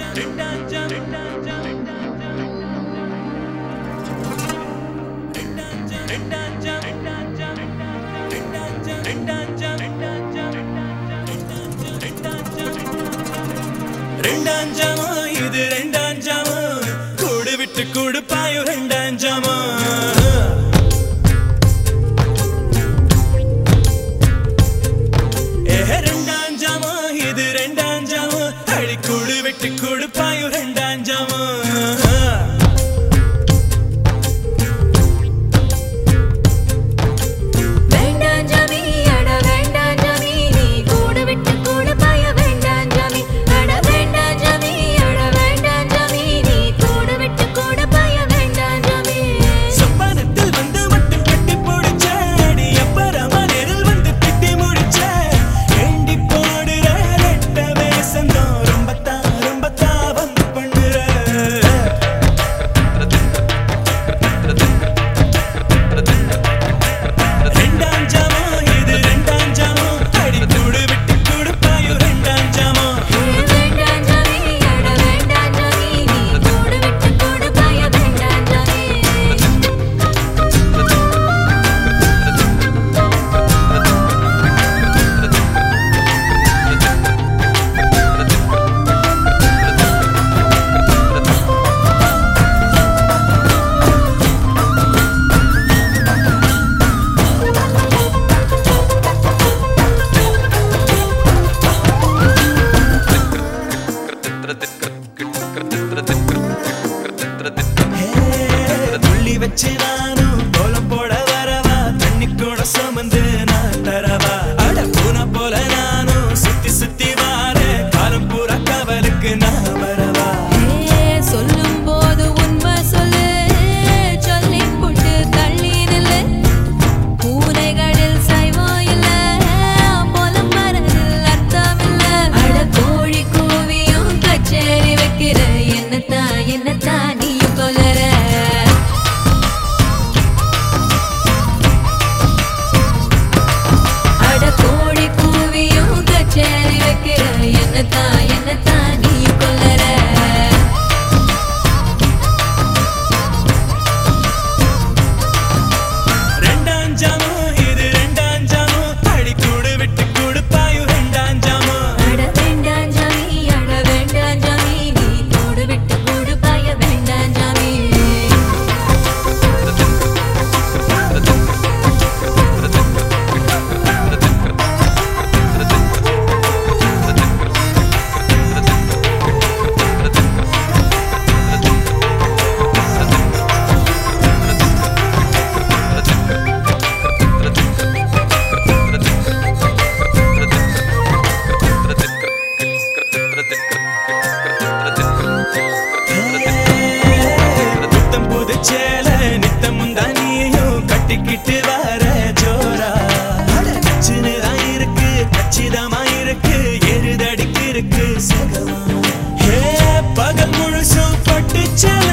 ரெண்டாஞ்சாமோ இது ரெண்டாஞ்சாமோ கூடு விட்டு கூடு பாயும் ரெண்டாஞ்சாமோ ரெண்டாஞ்சாமோ இது ரெண்டாஞ்சாமோ அடி கூடு விட்டு கூடு பாயும் ரெண்டாஞ்சாமோ வச்சு நானும் கோலம் போட வரவா தண்ணி கூட சுமந்து நான் தரவா அட பூனை போல நானும் சுத்தி சுத்தி வார காலம் பூரா கவலுக்கு நான் வரவா சொல்லும் போது உண்மை சொல்லு சொல்லி புட்டு தள்ளி நில்லு பூனைகளில் சைவம் இல்ல போலம் வரதில் அர்த்தம் இல்ல அட கோழி கூவியும் கச்சேரி வைக்கிற என்னத்தான் நீயும் கொல்லற என்னத்தான் நீயும் கொல்லற ரெண்டாஞ்சாமோ இது ரெண்டாஞ்சாமோ அடி கூடு விட்டு கூடு பாயும் ரெண்டாஞ்சாமோ அட வேண்டாஞ்சாமி நீ கூடு விட்டு கூடு பாய வேண்டாஞ்சாமி கட்டிக்கிட்டு வர ஜோரா கச்சிதான் இருக்கு கச்சிதமா இருக்கு எருதடிக்கு இருக்கு சகமா பகல் முழுசும் பட்டு